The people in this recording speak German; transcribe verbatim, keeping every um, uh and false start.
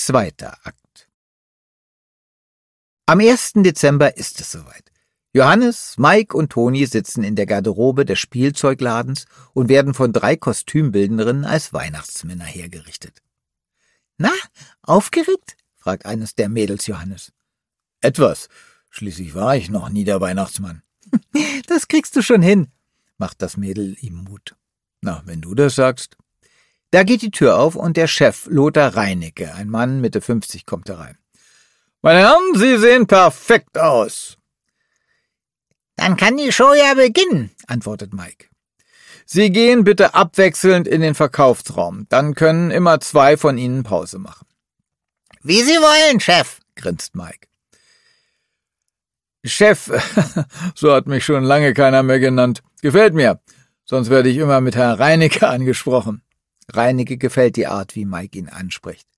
Zweiter Akt. Am ersten Dezember ist es soweit. Johannes, Mike und Toni sitzen in der Garderobe des Spielzeugladens und werden von drei Kostümbildnerinnen als Weihnachtsmänner hergerichtet. »Na, aufgeregt?« fragt eines der Mädels Johannes. »Etwas. Schließlich war ich noch nie der Weihnachtsmann.« »Das kriegst du schon hin«, macht das Mädel ihm Mut. »Na, wenn du das sagst.« Da geht die Tür auf und der Chef Lothar Reinecke, ein Mann Mitte fünfzig, kommt herein. »Meine Herren, Sie sehen perfekt aus.« »Dann kann die Show ja beginnen«, antwortet Mike. »Sie gehen bitte abwechselnd in den Verkaufsraum, dann können immer zwei von Ihnen Pause machen.« »Wie Sie wollen, Chef«, grinst Mike. »Chef, so hat mich schon lange keiner mehr genannt. Gefällt mir, sonst werde ich immer mit Herrn Reinecke angesprochen.« Reinecke gefällt die Art, wie Mike ihn anspricht.